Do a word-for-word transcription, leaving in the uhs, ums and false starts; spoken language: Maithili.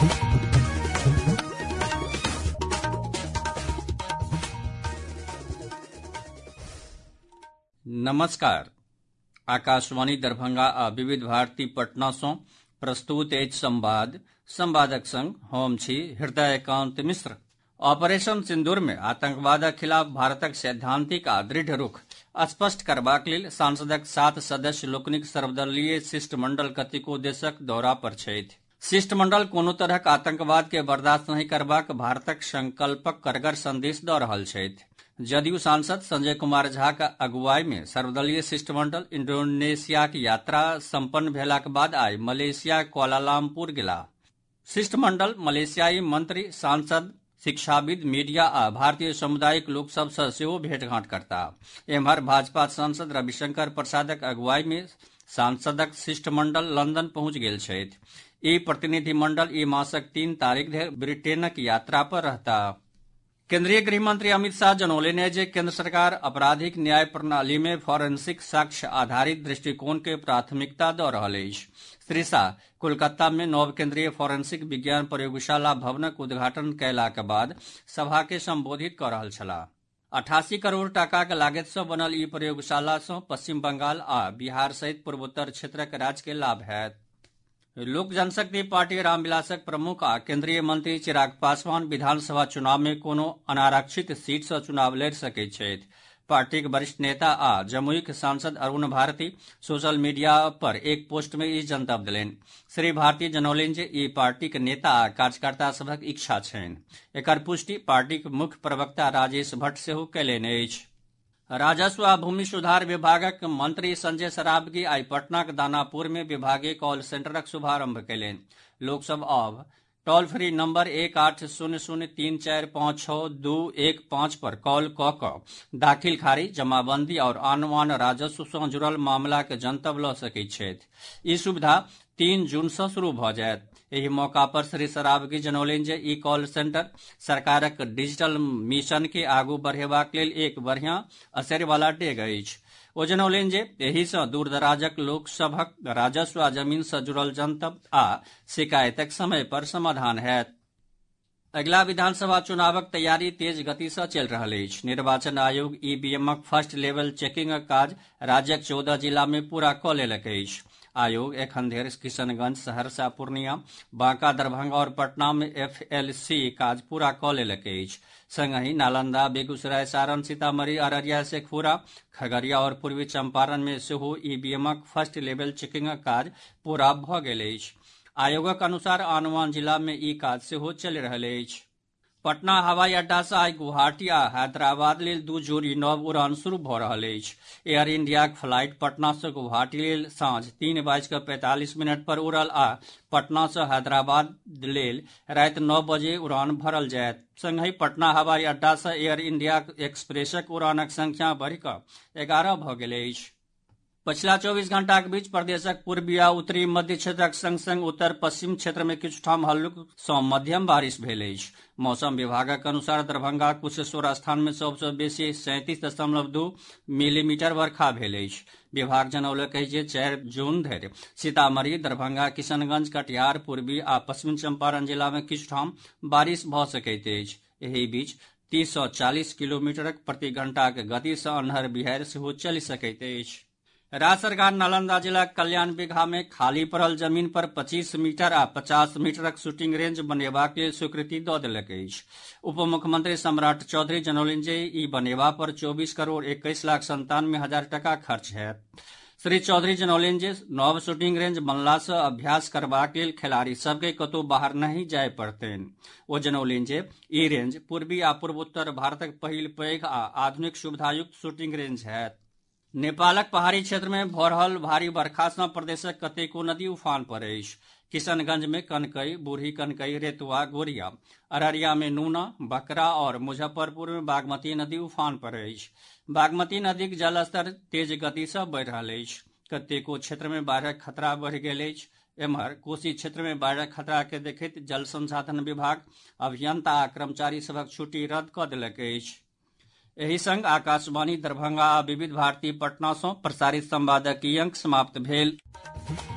नमस्कार। आकाशवाणी दरभंगा आ विविध भारती पटना सँ प्रस्तुत अछि संवाद। संवादक संग हम छी हृदयकांत मिश्र। ऑपरेशन सिंदूर में आतंकवादक खिलाफ भारतक सैद्धांतिक आ दृढ़ रुख स्पष्ट करबाक लेल सांसदक सात सदस्य लोकनिक सर्वदलीय शिष्टमंडल कतेको देशक दौरा पर छथि। शिष्टमंडल कोनो तरहक आतंकवाद के बर्दाश्त नहि करबाक भारतक संकल्पक कड़गर संदेश दऽ रहल छथि। जदयू सांसद संजय कुमार झाक अगुवाई में सर्वदलीय शिष्टमंडल इंडोनेशियाक यात्रा संपन्न भेलाक बाद आइ मलेशिया कुआलालंपुर गेलाह। शिष्टमंडल मलेशियाई मंत्री, सांसद, शिक्षाविद, मीडिया आ भारतीय सामुदायिक लोक सभ सँ सेहो भेंटघांट करताह। एम्हर भाजपा सांसद रविशंकर प्रसादक अगुवाई में सांसदक शिष्टमंडल लंदन पहुंच गेल छथि। ई प्रतिनिधि मंडल ई मासक तीन तारीख धरि ब्रिटेनक यात्रा पर रहताह। केंद्रीय गृह मंत्री अमित शाह जनौलनि अछि जे केंद्र सरकार आपराधिक न्याय प्रणाली में फॉरेंसिक साक्ष्य आधारित दृष्टिकोण के प्राथमिकता दऽ रहल अछि। श्री शाह कोलकाता में नव केंद्रीय फॉरेंसिक विज्ञान प्रयोगशाला भवनक उद्घाटन कयलाक बाद सभा के संबोधित कऽ रहल छलाह। अठासी करोड़ टाकाक लागति सँ बनल ई प्रयोगशाला सँ पश्चिम बंगाल आ बिहार सहित पूर्वोत्तर क्षेत्रक राज्य के लाभ होयत। लोक जनशक्ति पार्टी रामविलासक प्रमुख आ केंद्रीय मंत्री चिराग पासवान विधानसभा चुनाव में कोनो अनारक्षित सीट सँ चुनाव लड़ि सकैत छथि। पार्टीक वरिष्ठ नेता आ जमुईक सांसद अरुण भारती सोशल मीडिया पर एक पोस्ट में ई जनतब देलनि। श्री भारती जनौलनि जे ई पार्टीक नेता आ कार्यकर्ता सभक इच्छा छनि। एकर पुष्टि पार्टीक मुख्य प्रवक्ता राजेश भट्ट सेहो कयलनि अछि। राजस्व आ भूमि सुधार विभागक मंत्री संजय सरावगी आइ पटनाक दानापुर में विभागीय कॉल सेंटरक शुभारंभ कयलनि। लोक सभ आब टोल फ्री नंबर एक आठ शून्य शून्य तीन चारि पाँच छओ दू एक पाँच पर कॉल कऽ कऽ दाखिल खारिज, जमाबंदी और आन आन राजस्व सँ जुड़ल मामलाक जनतब लऽ सकैत छथि। ई सुविधा तीन जून सँ शुरू भऽ जायत। एहि मौका पर श्री सरावगी जनौलनि जे ई कॉल सेंटर सरकारक डिजिटल मिशन के आगू बढ़ेबाक लेल एक बढ़िया असरि वाला डेग अछि। ओ जनौलनि जे एहि सँ दूरदराजक लोक सभक राजस्व आ जमीन सँ जुड़ल जनतब आ शिकायतक समय पर समाधान होयत। अगिला विधानसभा चुनावक तैयारी तेज गति सँ चलि रहल अछि। निर्वाचन आयोग ईवीएमक फर्स्ट लेवल चेकिंगक काज राज्यक चौदह जिला में पूरा कऽ लेलक अछि। आयोग एखन धरि किशनगंज, सहरसा, पूर्णिया, बांका, दरभंगा और पटना में एफएलसी काज पूरा कऽ लेलक अछि। संगहि नालंदा, बेगूसराय, सारण, सीतामढ़ी, अररिया, शेखपुरा, खगड़िया और पूर्वी चंपारण में सेहो ईवीएमक फर्स्ट लेवल चेकिंगक काज पूरा भऽ गेल अछि। आयोगक अनुसार आन आन जिला में ई काज सेहो चलि रहल अछि। पटना हवाई अड्डा सँ आइ गुवाहाटी आ हैदराबाद लेल दू जोड़ी नव उड़ान शुरू भऽ रहल अछि। एयर इंडियाक फ्लाइट पटना सँ गुवाहाटी लेल साँझ तीन बाजि कऽ पैंतालीस मिनट पर उड़ल आ पटना सँ हैदराबाद लेल राति नौ बजे उड़ान भरल जायत। संगहि पटना हवाई अड्डा सँ एयर इंडिया एक्सप्रेसक उड़ानक संख्या बढ़ि कऽ एगारह भऽ गेल अछि। पछिला चौबीस घंटाक बीच प्रदेशक पूर्वी आ उत्तरी मध्य क्षेत्रक संग संग उत्तर पश्चिम क्षेत्र में किछु ठाम हल्लुक सँ मध्यम बारिश भेल अछि। मौसम विभागक अनुसार दरभंगा, कुशेश्वर स्थान में सबसँ बेसी सैंतीस दशमलव दू मिलीमीटर वर्षा भेल अछि। विभाग जनौलक अछि जे चारि जून धरि सीतामढ़ी, दरभंगा, किशनगंज, कटिहार, पूर्वी आ पश्चिम चंपारण जिला में किछु ठाम बारिश भऽ सकैत अछि। एहि बीच तीस सँ चालीस किलोमीटरक प्रति घंटाक गति सँ अन्हर बिहाड़ि सेहो चलि सकैत अछि। राज्य सरकार नालंदा जिलाक कल्याण बिगहा में खाली पड़ल जमीन पर पच्चीस मीटर आ पचास मीटरक शूटिंग रेंज बनेबाक लेल स्वीकृति दऽ देलक अछि। उप मुख्यमंत्री सम्राट चौधरी जनौलनि जे ई बनेबा पर चौबीस करोड़ एक्कीस लाख संतानवे हजार टाका खर्च होयत। श्री चौधरी जनौलनि जे नव शूटिंग रेंज बनला सँ अभ्यास करबाक लेल खिलाड़ी सभ के कतहु बाहर नहि जाय पड़तनि। ओ जनौलनि जे ई रेंज पूर्वी आ पूर्वोत्तर भारतक पहिल पैघ आ आधुनिक सुविधायुक्त शूटिंग रेंज होयत। नेपालक पहाड़ी क्षेत्र में भऽ रहल भारी बरखा सँ प्रदेशक कतेको नदी उफान पर अछि। किशनगंज में कनकई, बूढ़ी कनकई, रेतुआ, गोरिया, अररिया में नूना, बकरा और मुजफ्फरपुर में बागमती नदी उफान पर अछि। बागमती नदीक जलस्तर तेज गति सँ बढ़ि रहल अछि। कतेको क्षेत्र में बाढ़िक खतरा बढ़ि गेल अछि। एम्हर कोसी क्षेत्र में बाढ़िक खतरा के देखैत जल संसाधन विभाग अभियंता आ कर्मचारी सभक छुट्टी रद्द कऽ देलक अछि। एहि संग आकाशवाणी दरभंगा आ विविध भारती पटना सँ प्रसारित संवादक ई अंक समाप्त भेल।